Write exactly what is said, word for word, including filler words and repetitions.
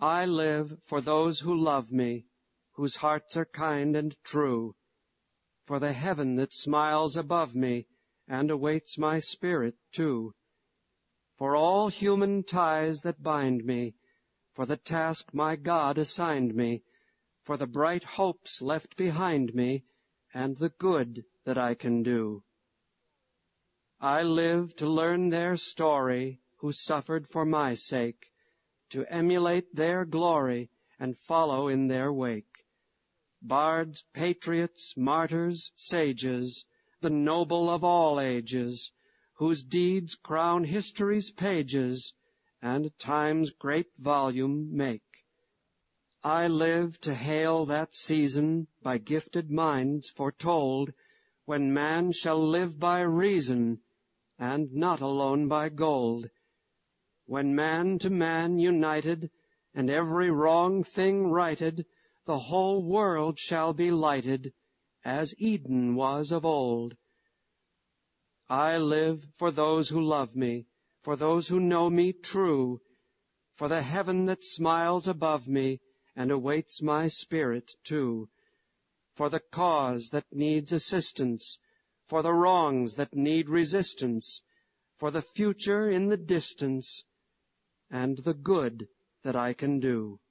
I live for those who love me, whose hearts are kind and true, for the heaven that smiles above me and awaits my spirit too, for all human ties that bind me, for the task my God assigned me, for the bright hopes left behind me, and the good that I can do. I live to learn their story, who suffered for my sake, to emulate their glory and follow in their wake. Bards, patriots, martyrs, sages, the noble of all ages, whose deeds crown history's pages and time's great volume make. I live to hail that season by gifted minds foretold, when man shall live by reason and not alone by gold, when man to man united and every wrong thing righted, the whole world shall be lighted as Eden was of old. I live for those who love me, for those who know me true, for the heaven that smiles above me and awaits my spirit too, for the cause that needs assistance, for the wrongs that need resistance, for the future in the distance, and the good that I can do.